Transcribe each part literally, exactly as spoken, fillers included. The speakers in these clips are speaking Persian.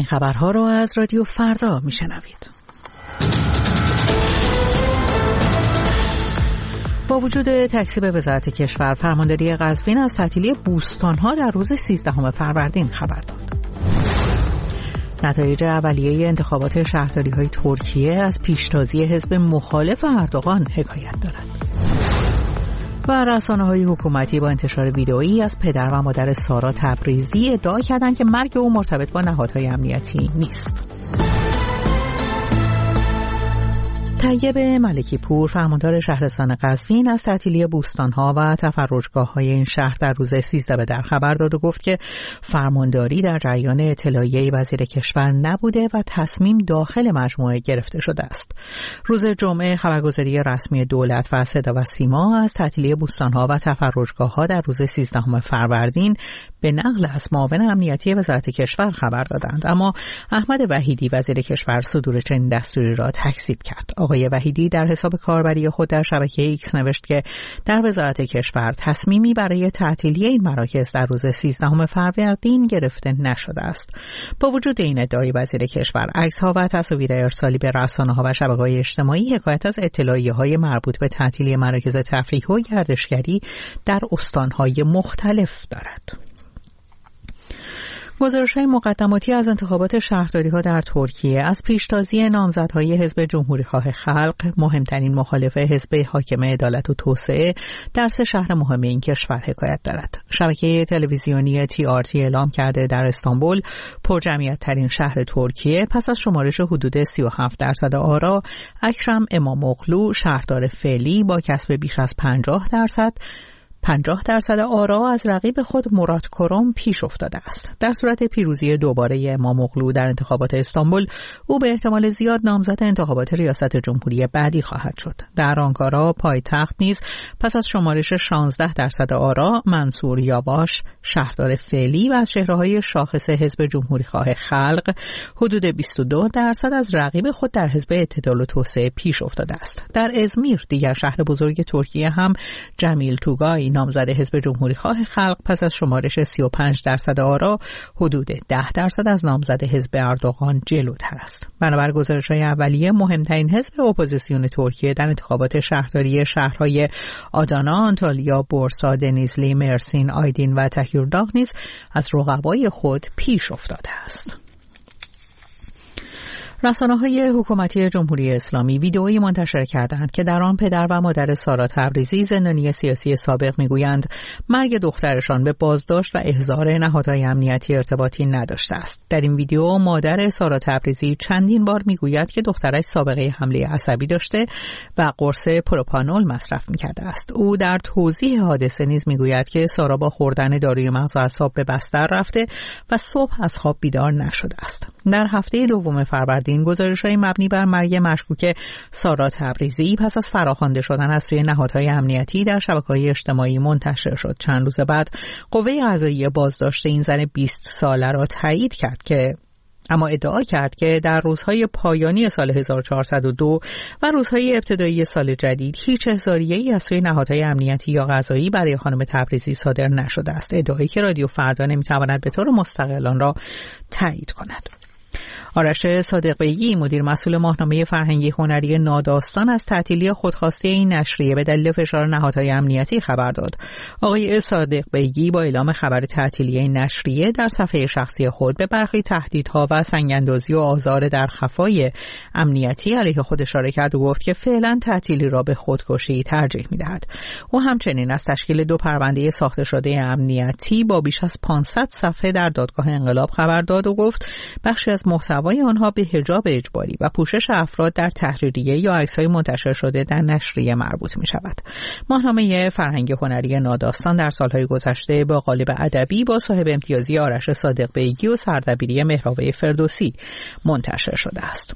آخرین خبرها را از رادیو فردا میشنوید. با وجود تکذیب وزارت کشور، فرمانداری قزوین از تعطیلی بوستان‌ها در روز سیزدهم فروردین خبر داد. نتایج اولیه انتخابات شهرداری‌های ترکیه از پیشتازی حزب مخالف اردوغان حکایت دارد. و رسانه‌های حکومتی با انتشار ویدئویی از پدر و مادر سارا تبریزی ادعا کردند که مرگ او مرتبط با نهادهای امنیتی نیست. طیب ملکی پور، فرماندار شهرستان قزوین، از تعطیلی بوستان‌ها و تفرجگاه‌های این شهر در روز سیزده به در خبر داد و گفت که فرمانداری در جریان اطلاعیه وزیر کشور نبوده و تصمیم داخل مجموعه گرفته شده است. روز جمعه خبرگزاری رسمی دولت و صدا و سیما از تعطیلی بوستان‌ها و تفرجگاه‌ها در روز سیزدهم فروردین به نقل از معاون امنیتی وزارت کشور خبر دادند، اما احمد وحیدی وزیر کشور صدور چنین دستوری را تکذیب کرد. آقای وحیدی در حساب کاربری خود در شبکه ایکس نوشت که در وزارت کشور تصمیمی برای تعطیلی این مراکز در روز سیزدهم فروردین گرفته نشده است. با وجود این ادعای وزیر کشور، عکس‌ها و تصاویر ارسالی به رسانه‌ها و شبکه‌های اجتماعی حکایت از اطلاعیه‌های مربوط به تعطیلی مراکز تفریحی و گردشگری در استان‌های مختلف دارد. گزارش‌های مقدماتی از انتخابات شهرداری‌ها در ترکیه از پیشتازی نامزدهای حزب جمهوری‌خواه خلق، مهمترین مخالف حزب حاکم عدالت و توسعه، در سه شهر مهم این کشور حکایت دارد. شبکه تلویزیونی تی آر تی اعلام کرده در استانبول، پرجمعیت‌ترین شهر ترکیه، پس از شمارش حدود سی و هفت درصد آرا، اکرم اماموغلو، شهردار فعلی با کسب بیش از پنجاه درصد پنجاه درصد آرا از رقیب خود مراد کرم پیش افتاده است. در صورت پیروزی دوباره اماموغلو در انتخابات استانبول، او به احتمال زیاد نامزد انتخابات ریاست جمهوری بعدی خواهد شد. در آنکارا، پایتخت، نیز پس از شمارش شانزده درصد آرا، منصور یاواش، شهردار فعلی و از چهره‌های شاخص حزب جمهوری‌خواه خلق، حدود بیست و دو درصد از رقیب خود در حزب اعتدال و توسعه پیش افتاده است. در ازمیر، دیگر شهر بزرگ ترکیه، هم جمیل توگای نامزد حزب جمهوری‌خواه خلق پس از شمارش سی و پنج درصد آرا، حدود ده درصد از نامزد حزب اردوغان جلوتر است. بنابر گزارش‌های اولیه، مهمترین حزب اپوزیسیون ترکیه در انتخابات شهرداری شهرهای آدانا، آنتالیا، بورسا، دنیزلی، مرسین، آیدین و تکیرداغ نیز از رقبای خود پیش افتاده است. رسانه‌های حکومتی جمهوری اسلامی ویدئویی منتشر کردند که در آن پدر و مادر سارا تبریزی، زندانی سیاسی سابق، میگویند مرگ دخترشان به بازداشت و احضار نهادهای امنیتی ارتباطی نداشته است. در این ویدئو مادر سارا تبریزی چندین بار میگوید که دخترش سابقه حمله عصبی داشته و قرص پروپانول مصرف میکرده است. او در توضیح حادثه نیز میگوید که سارا با خوردن داروی مغز و اعصاب به بستر رفته و صبح از خواب بیدار نشده است. در هفته دوم فروردین، گزارش‌های مبنی بر مرگ مشکوک سارا تبریزی پس از فراخوانده شدن از سوی نهادهای امنیتی در شبکه‌های اجتماعی منتشر شد. چند روز بعد قوه قضاییه بازداشت این زن بیست ساله را تایید کرد که اما ادعا کرد که در روزهای پایانی سال هزار و چهارصد و دو و روزهای ابتدایی سال جدید هیچ احضاریه‌ای از سوی نهادهای امنیتی یا قضایی برای خانم تبریزی صادر نشده است. ادعایی که رادیو فردا نمی‌تواند به طور مستقل آن را تایید کند. آرش صادق بیگی، مدیر مسئول ماهنامه فرهنگی هنری ناداستان، از تعطیلی خودخواسته این نشریه به دلیل فشار نهادهای امنیتی خبر داد. آقای صادق بیگی با اعلام خبر تعطیلی این نشریه در صفحه شخصی خود به برخی تهدیدها و سنگ‌اندازی و آزار در خفای امنیتی علیه خود اشاره کرد و گفت که فعلا تعطیلی را به خودکشی ترجیح می‌دهد. او همچنین از تشکیل دو پرونده ساخته شده امنیتی با بیش از پانصد صفحه در دادگاه انقلاب خبر داد و گفت بخشی از محتوای آنها به حجاب اجباری و پوشش افراد در تحریریه یا عکس‌های منتشر شده در نشریه مربوط می شود. ماهنامه فرهنگی هنری ناداستان در سالهای گذشته با قالب ادبی با صاحب امتیازی آرش صادق بیگی و سردبیری مهرابه فردوسی منتشر شده است.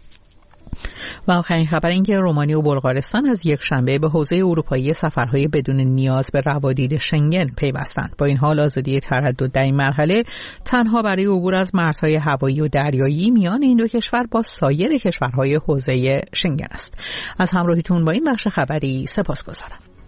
و آخرین خبر این که رومانی و بلغارستان از یک شنبه به حوزه اروپایی سفرهای بدون نیاز به روادید شنگن پیوستند. با این حال آزادی تردد در این مرحله تنها برای عبور از مرزهای هوایی و دریایی میان این دو کشور با سایر کشورهای حوزه شنگن است. از همراهیتون با این بخش خبری سپاسگزارم.